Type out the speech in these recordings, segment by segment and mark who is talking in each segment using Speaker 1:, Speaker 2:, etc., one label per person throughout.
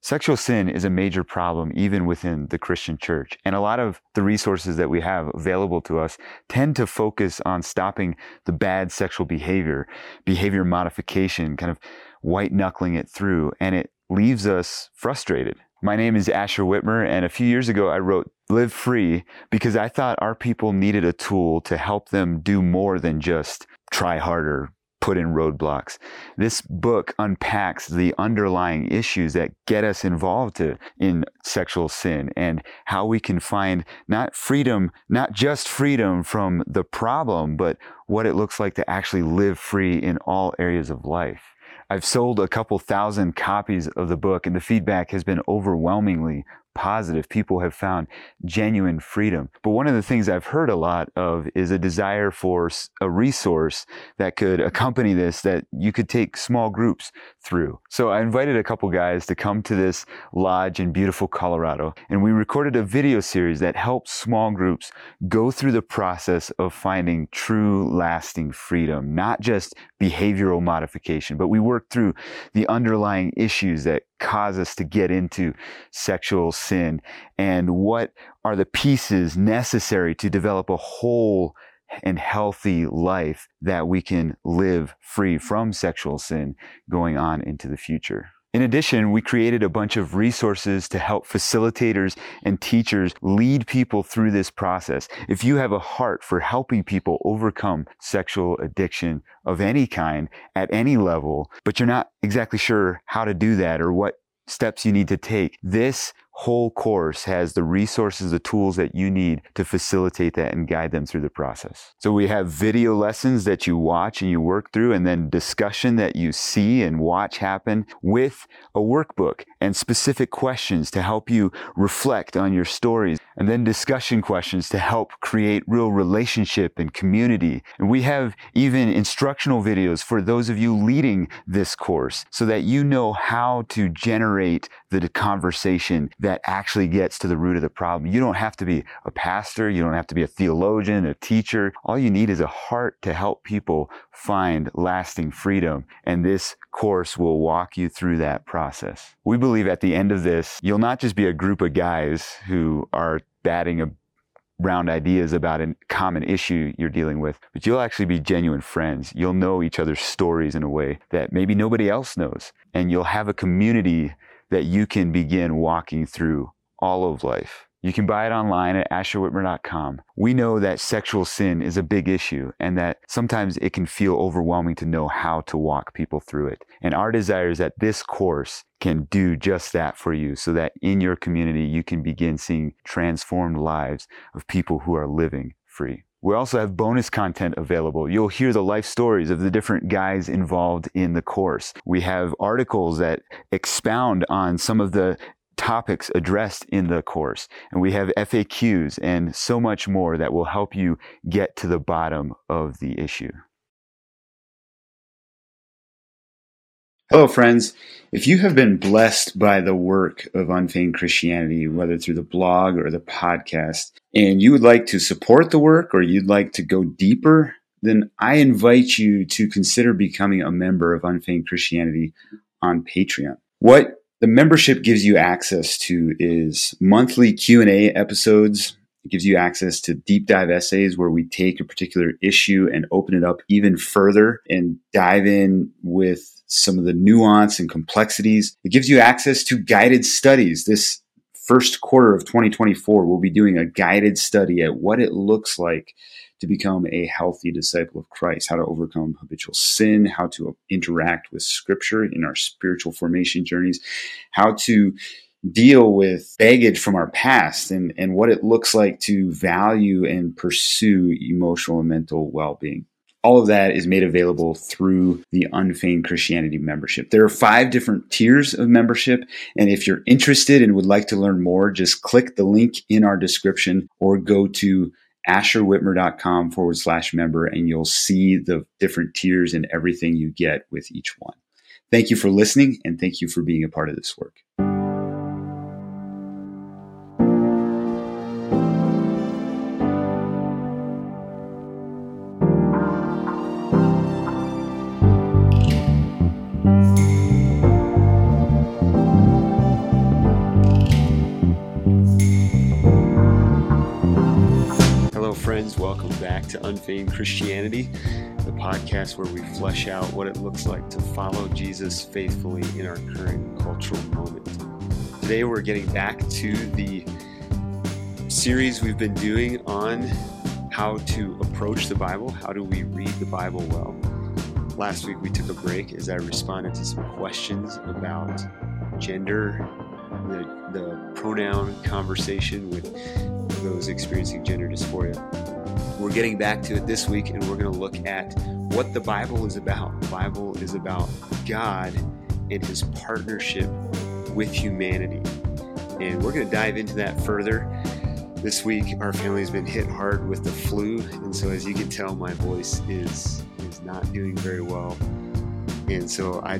Speaker 1: Sexual sin is a major problem even within the Christian church. And a lot of the resources that we have available to us tend to focus on stopping the bad sexual behavior modification, kind of white knuckling it through, and it leaves us frustrated. My name is Asher Whitmer, and a few years ago I wrote Live Free because I thought our people needed a tool to help them do more than just try harder, put in roadblocks. This book unpacks the underlying issues that get us involved in sexual sin and how we can find not just freedom from the problem, but what it looks like to actually live free in all areas of life. I've sold a couple thousand copies of the book, and the feedback has been overwhelmingly positive. People have found genuine freedom. But one of the things I've heard a lot of is a desire for a resource that could accompany this, that you could take small groups through. So I invited a couple guys to come to this lodge in beautiful Colorado, and we recorded a video series that helps small groups go through the process of finding true, lasting freedom, not just behavioral modification, but we worked through the underlying issues that cause us to get into sexual sin and what are the pieces necessary to develop a whole and healthy life that we can live free from sexual sin going on into the future. In addition, we created a bunch of resources to help facilitators and teachers lead people through this process. If you have a heart for helping people overcome sexual addiction of any kind at any level, but you're not exactly sure how to do that or what steps you need to take, this whole course has the resources, the tools that you need to facilitate that and guide them through the process. So we have video lessons that you watch and you work through, and then discussion that you see and watch happen with a workbook and specific questions to help you reflect on your stories, and then discussion questions to help create real relationship and community. And we have even instructional videos for those of you leading this course so that you know how to generate the conversation that actually gets to the root of the problem. You don't have to be a pastor. You don't have to be a theologian, a teacher. All you need is a heart to help people find lasting freedom. And this course will walk you through that process. We believe at the end of this, you'll not just be a group of guys who are batting around ideas about a common issue you're dealing with, but you'll actually be genuine friends. You'll know each other's stories in a way that maybe nobody else knows. And you'll have a community that you can begin walking through all of life. You can buy it online at asherwhitmer.com. We know that sexual sin is a big issue and that sometimes it can feel overwhelming to know how to walk people through it. And our desire is that this course can do just that for you so that in your community you can begin seeing transformed lives of people who are living free. We also have bonus content available. You'll hear the life stories of the different guys involved in the course. We have articles that expound on some of the topics addressed in the course. And we have FAQs and so much more that will help you get to the bottom of the issue.
Speaker 2: Hello, friends. If you have been blessed by the work of Unfeigned Christianity, whether through the blog or the podcast, and you would like to support the work or you'd like to go deeper, then I invite you to consider becoming a member of Unfeigned Christianity on Patreon. What the membership gives you access to is monthly Q&A episodes. It gives you access to deep dive essays where we take a particular issue and open it up even further and dive in with some of the nuance and complexities. It gives you access to guided studies. This first quarter of 2024, we'll be doing a guided study at what it looks like to become a healthy disciple of Christ, how to overcome habitual sin, how to interact with Scripture in our spiritual formation journeys, how to deal with baggage from our past and what it looks like to value and pursue emotional and mental well-being. All of that is made available through the Unfeigned Christianity membership. There are 5 different tiers of membership, and if you're interested and would like to learn more, just click the link in our description or go to asherwhitmer.com/member, and you'll see the different tiers and everything you get with each one. Thank you for listening, and thank you for being a part of this work.
Speaker 3: friends. Welcome back to Unfeigned Christianity, the podcast where we flesh out what it looks like to follow Jesus faithfully in our current cultural moment. Today we're getting back to the series we've been doing on how to approach the Bible. How do we read the Bible well? Last week we took a break as I responded to some questions about gender, the pronoun conversation with those experiencing gender dysphoria. We're getting back to it this week, and we're going to look at what the Bible is about. The Bible is about God and his partnership with humanity. And we're going to dive into that further. This week, our family has been hit hard with the flu, and so as you can tell, my voice is not doing very well. And so I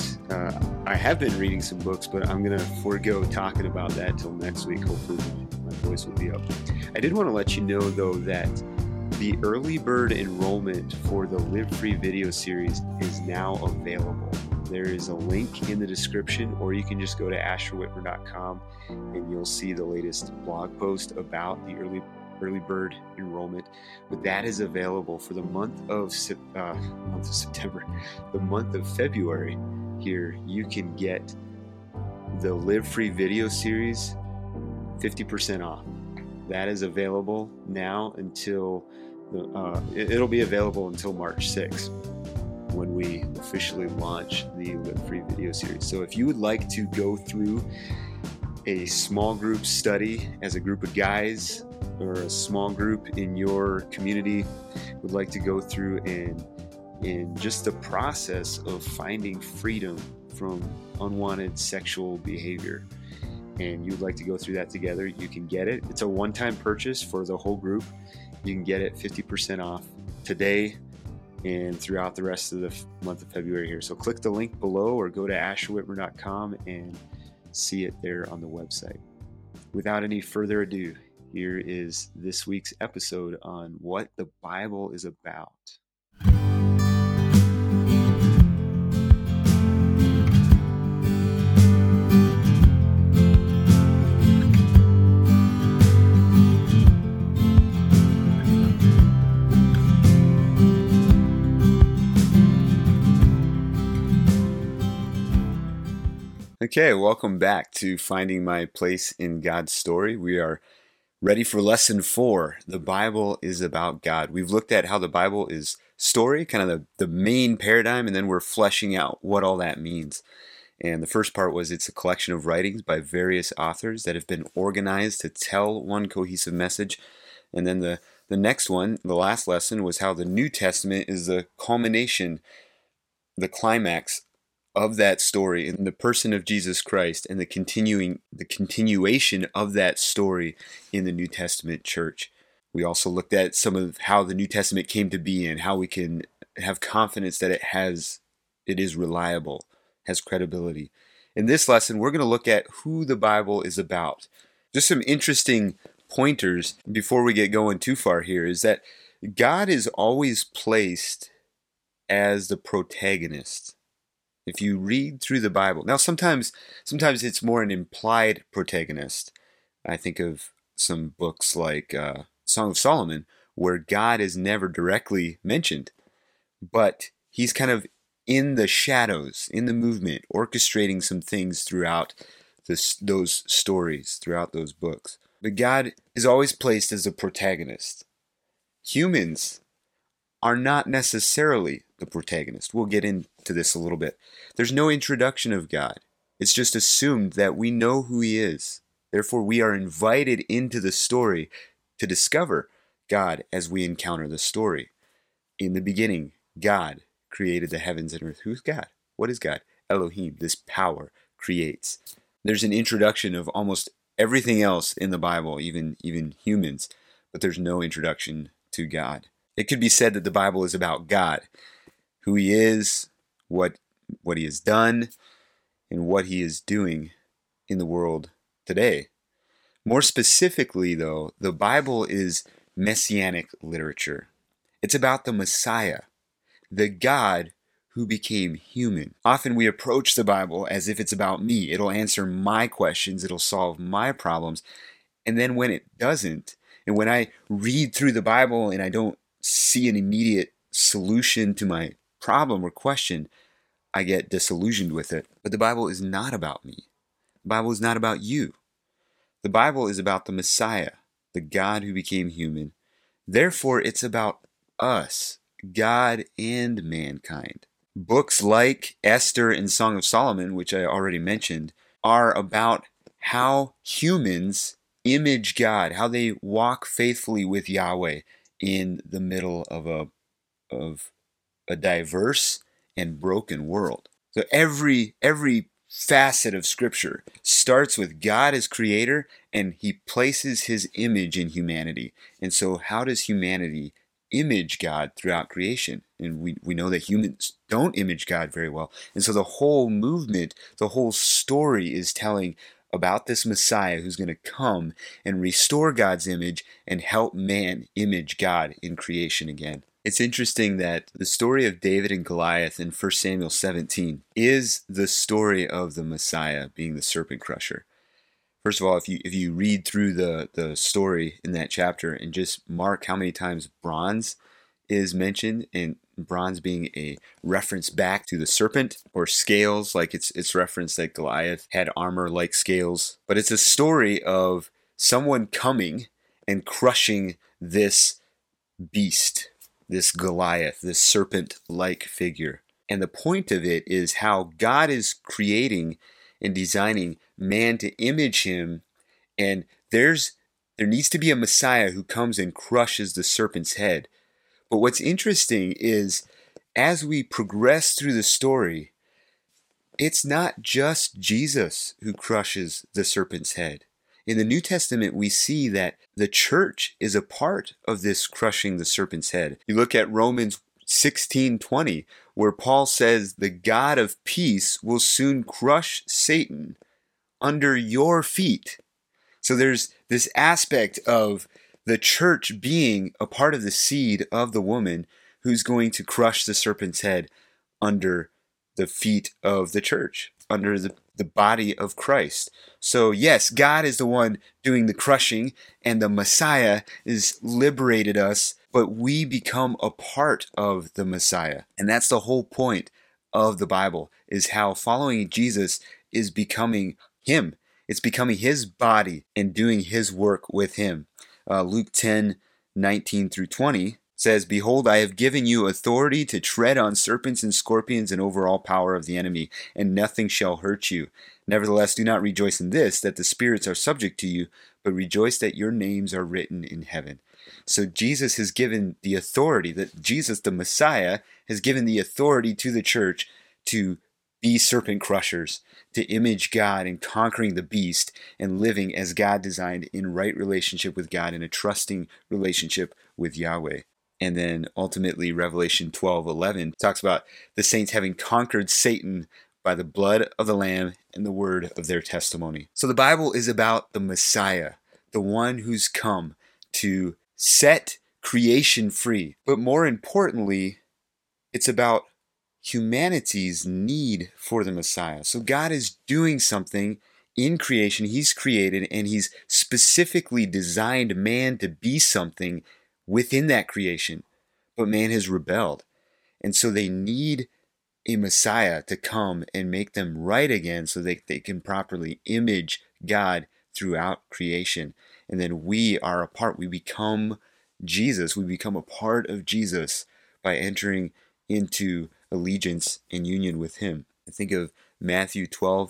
Speaker 3: have been reading some books, but I'm going to forego talking about that till next week. Hopefully my voice will be up. I did want to let you know, though, that the early bird enrollment for the Live Free video series is now available. There is a link in the description, or you can just go to asherwhitmer.com and you'll see the latest blog post about the early bird enrollment. But that is available for the month of September, the month of February. Here you can get the Live Free video series 50% off. That is available now until it'll be available until March 6th when we officially launch the Live Free video series. So if you would like to go through a small group study as a group of guys, or a small group in your community would like to go through and just the process of finding freedom from unwanted sexual behavior, and you'd like to go through that together, you can get it. It's a one-time purchase for the whole group. You can get it 50% off today and throughout the rest of the month of February here. So click the link below or go to asherwhitmer.com and see it there on the website. Without any further ado, here is this week's episode on what the Bible is about. Okay, welcome back to Finding My Place in God's Story. We are ready for lesson 4. The Bible is about God. We've looked at how the Bible is story, kind of the main paradigm, and then we're fleshing out what all that means. And the first part was it's a collection of writings by various authors that have been organized to tell one cohesive message. And then the next one, the last lesson, was how the New Testament is the culmination, the climax of that story in the person of Jesus Christ, and the continuation of that story in the New Testament church. We also looked at some of how the New Testament came to be and how we can have confidence that it is reliable, has credibility. In this lesson, we're going to look at who the Bible is about. Just some interesting pointers before we get going too far here is that God is always placed as the protagonist. If you read through the Bible, now sometimes it's more an implied protagonist. I think of some books like Song of Solomon, where God is never directly mentioned, but he's kind of in the shadows, in the movement, orchestrating some things throughout those stories, throughout those books. But God is always placed as a protagonist. Humans are not necessarily the protagonist. We'll get into this a little bit. There's no introduction of God. It's just assumed that we know who he is. Therefore, we are invited into the story to discover God as we encounter the story. In the beginning, God created the heavens and earth. Who's God? What is God? Elohim, this power, creates. There's an introduction of almost everything else in the Bible, even humans, but there's no introduction to God. It could be said that the Bible is about God, who he is, what he has done, and what he is doing in the world today. More specifically, though, the Bible is messianic literature. It's about the Messiah, the God who became human. Often we approach the Bible as if it's about me. It'll answer my questions. It'll solve my problems. And then when it doesn't,
Speaker 2: And when I read through the Bible and I don't see an immediate solution to my problem or question, I get disillusioned with it. But the Bible is not about me. The Bible is not about you. The Bible is about the Messiah, the God who became human. Therefore, it's about us, God and mankind. Books like Esther and Song of Solomon, which I already mentioned, are about how humans image God, how they walk faithfully with Yahweh in the middle of a diverse and broken world. So every facet of Scripture starts with God as creator, and he places his image in humanity. And so how does humanity image God throughout creation? And we know that humans don't image God very well. And so the whole movement, the whole story is telling about this Messiah who's going to come and restore God's image and help man image God in creation again. It's interesting that the story of David and Goliath in 1 Samuel 17 is the story of the Messiah being the serpent crusher. First of all, if you read through the story in that chapter and just mark how many times bronze is mentioned, and bronze being a reference back to the serpent, or scales, like it's referenced that Goliath had armor like scales. But it's a story of someone coming and crushing this beast, this Goliath, this serpent-like figure. And the point of it is how God is creating and designing man to image him, and there needs to be a Messiah who comes and crushes the serpent's head. But what's interesting is, as we progress through the story, it's not just Jesus who crushes the serpent's head. In the New Testament, we see that the church is a part of this crushing the serpent's head. You look at Romans 16:20, where Paul says, the God of peace will soon crush Satan under your feet. So there's this aspect of the church being a part of the seed of the woman who's going to crush the serpent's head under the feet of the church, under the body of Christ. So yes, God is the one doing the crushing, and the Messiah is liberated us, but we become a part of the Messiah. And that's the whole point of the Bible, is how following Jesus is becoming him. It's becoming his body and doing his work with him. Luke 10:19-20 says, behold, I have given you authority to tread on serpents and scorpions and over all power of the enemy, and nothing shall hurt you. Nevertheless, do not rejoice in this, that the spirits are subject to you, but rejoice that your names are written in heaven. So Jesus has given the authority, that Jesus, the Messiah, has given the authority to the church to be serpent crushers, to image God and conquering the beast and living as God designed in right relationship with God, in a trusting relationship with Yahweh. And then ultimately Revelation 12:11 talks about the saints having conquered Satan by the blood of the Lamb and the word of their testimony. So the Bible is about the Messiah, the one who's come to set creation free. But more importantly, it's about humanity's need for the Messiah. So God is doing something in creation. He's created, and he's specifically designed man to be something within that creation. But man has rebelled. And so they need a Messiah to come and make them right again, so they can properly image God throughout creation. And then we are a part. We become Jesus. We become a part of Jesus by entering into allegiance and union with him. I think of Matthew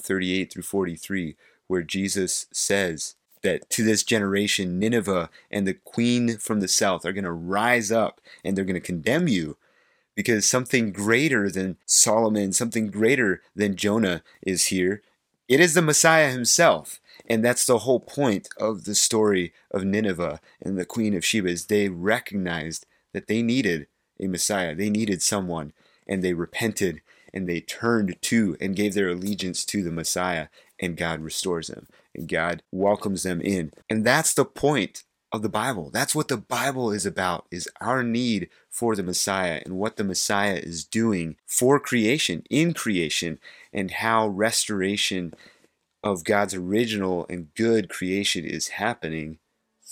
Speaker 2: 12:38-43, where Jesus says that to this generation, Nineveh and the queen from the south are going to rise up, and they're going to condemn you, because something greater than Solomon, something greater than Jonah is here. It is the Messiah himself. And that's the whole point of the story of Nineveh and the Queen of Sheba, is they recognized that they needed a Messiah. They needed someone, and they repented, and they turned to and gave their allegiance to the Messiah, and God restores them, and God welcomes them in. And that's the point of the Bible. That's what the Bible is about, is our need for the Messiah and what the Messiah is doing for creation, in creation, and how restoration of God's original and good creation is happening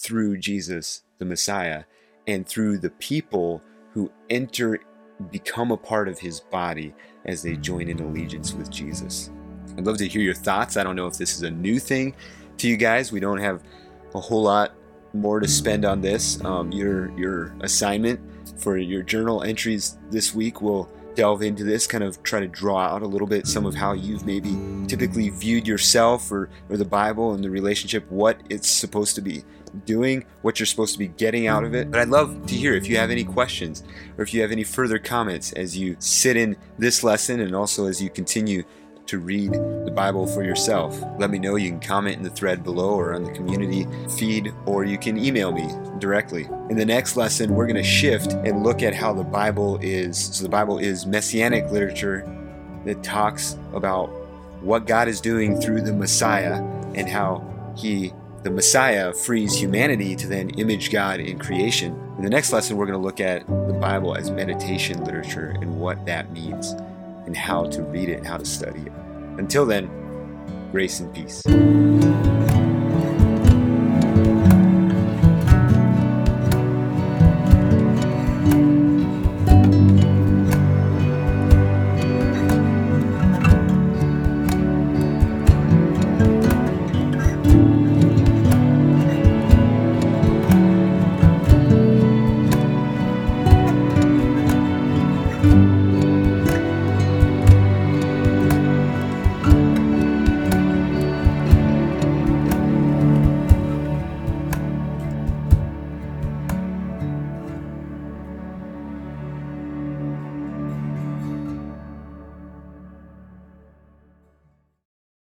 Speaker 3: through Jesus, the Messiah, and through the people who become a part of his body as they join in allegiance with Jesus. I'd love to hear your thoughts. I don't know if this is a new thing to you guys. We don't have a whole lot more to spend on this. Your assignment for your journal entries this week will delve into this, kind of try to draw out a little bit some of how you've maybe typically viewed yourself or the Bible and the relationship, what it's supposed to be doing, what you're supposed to be getting out of it. But I'd love to hear if you have any questions or if you have any further comments as you sit in this lesson and also as you continue to read the Bible for yourself. Let me know. You can comment in the thread below or on the community feed, or you can email me directly. In the next lesson, we're going to shift and look at how the Bible is. So the Bible is messianic literature that talks about what God is doing through the Messiah and how the Messiah frees humanity to then image God in creation. In the next lesson, we're going to look at the Bible as meditation literature and what that means, and how to read it and how to study it. Until then, grace and peace.